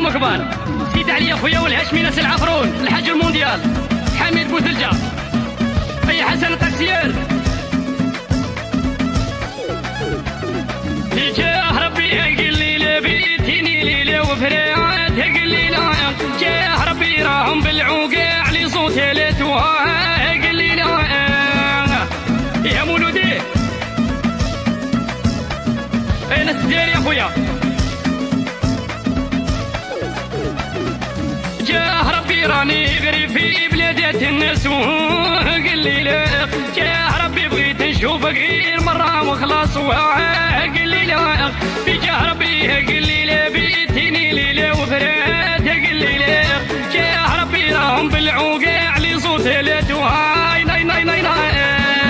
المكبر سيد علي خويا والهاشمي ناس العفرون الحاج المونديال حميد بوثلجة اي حسن التاكسير جاه ربي قل لي لا بيتيني ليله وفرات قل لي لا جاه ربي راهم بالعوقع لي صوتي لتوها قل لي لا يا مولودي اين السدير يا خويا جاه ربي راني غري في بلادات الناس قل لي لا جاه ربي بغيت نشوفك غير مرة وخلاص قل لي لا في جاه ربي قل لي لا بيتيني ليلة وفرات قل لي لا جاه ربي راهم بالعوقع لي صوتي لا توهاي ناي ناي ناي ناي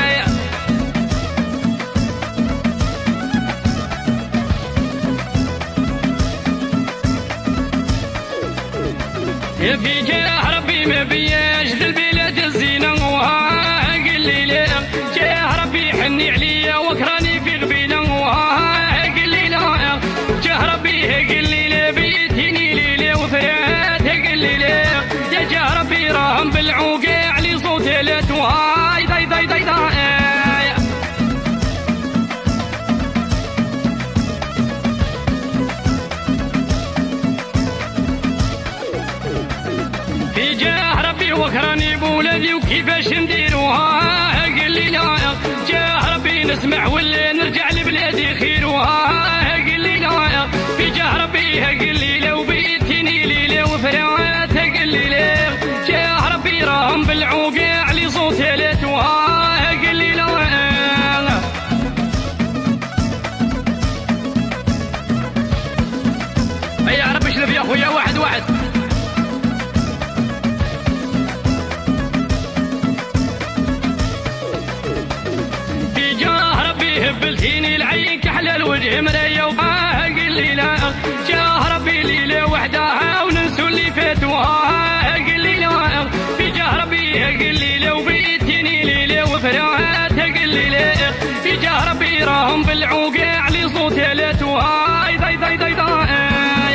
في جاه ربي ما بياش ذا البلاد الزينة قل لي لا جاه ربي حني عليا وكراني في غبينة قل لي لا جاه ربي قل لي لا بيتيني ليلة وفرات قل لي لا يا جاه ربي راهم بالعوقع لي صوتي لا توهاي داي داي داي داي في جاه ربي وكراني بولادي وكيفاش نديروها قل لي لا جاه ربي نسمع ولا نرجع لبلادي خيروها قل لي لا في جاه ربي قل لي لو بيتيني ليلة وفرات قل لي لا جاه ربي راهم بالعوقع لي صوتي لا توها قل لي لا يا رب اشلف يا خويا واحد واحد هبلتيني العين كحلى الوجه مرايه قل لي لا جاه ربي ليله وحدها وننسوا اللي فاتوها قل لي لا في جاه ربي قل لي لو بيتيني ليله وفرات قل لي لا في جاه ربي راهم بالعوقع لي صوتي لا توهاي داي داي داي داي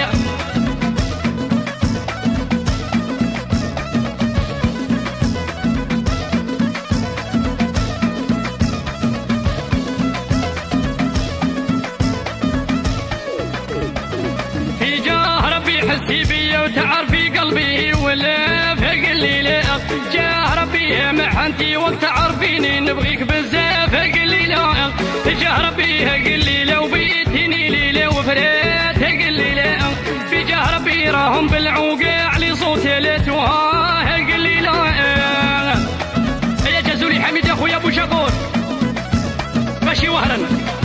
حسي بيا وتعرفي قلبي ولا فقل لي لا جاه ربي يا محنتي وقت تعرفيني نبغيك بزاف قل لي لا جاه ربي قل لي لو بيتيني ليلة وفرات قل لي لا في جاه ربي راهم بالعوقع لي صوتي لا توها قل لي لا يا جزولي حميد يا خويا ابو شاكور ماشي وهرا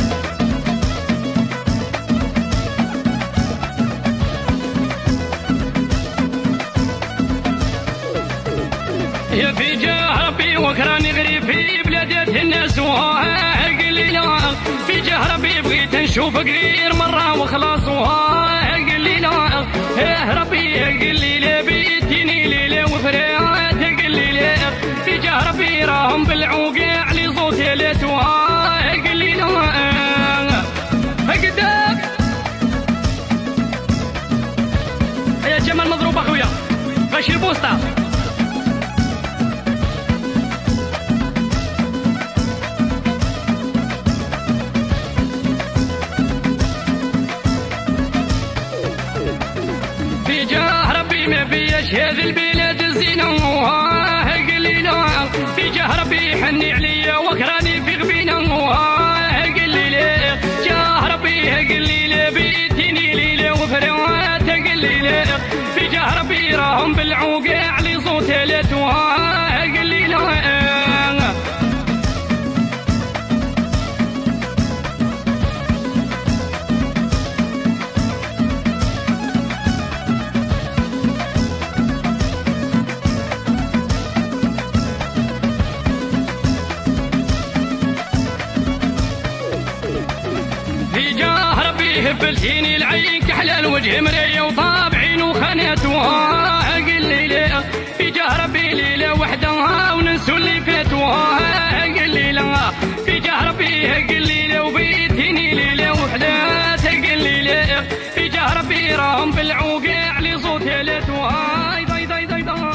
يا في جاه ربي وكراني غريب في بلادات الناس قل لي لا في جاه ربي بغيت نشوفك غير مرة وخلاص قل لي لا ربي قل لي لا بيتيني ليلة وفرات قل لي لا في جاه ربي راهم بالعوقع لي صوتي لا توها قل لي لا قدام يا جمال مضروب اخويا غش البوسطة في جاه ربي ما فياش هذه البلاد الزينة قل لي لا في جاه ربي حني عليا وكراني في غبينة قل لي لا جاه ربي قل لي لا بيتيني ليلة وفرات قل لي لا في جاه ربي راهم بالعوقع لي صوتي لا توها قل لي لا في جاه ربي هبلتيني العين كحلى الوجه مرايه وطابعين وخاناتها قل لي لا في جاه ربي ليله وحدها وننسوا اللي فاتوها قل لي لا في جاه ربي قل لي لو بيتيني ليله وحدها قل لي لا في جاه ربي راهم بالعوقع لي صوت يا ليت هاي ضاي ضاي ضاي ضاي